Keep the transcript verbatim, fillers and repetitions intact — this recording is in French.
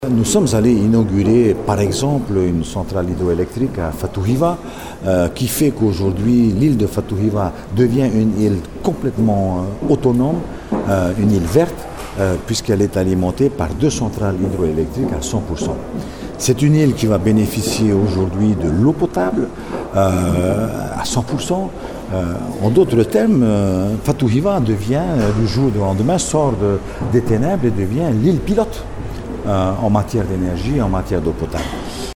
Nous sommes allés inaugurer par exemple une centrale hydroélectrique à Fatouhiva euh, qui fait qu'aujourd'hui l'île de Fatouhiva devient une île complètement euh, autonome, euh, une île verte euh, puisqu'elle est alimentée par deux centrales hydroélectriques à cent pour cent. C'est une île qui va bénéficier aujourd'hui de l'eau potable euh, à cent pour cent. Euh, en d'autres termes, euh, Fatouhiva devient, euh, du jour au lendemain, sort de, des ténèbres et devient l'île pilote. Euh, en matière d'énergie, en matière d'eau potable.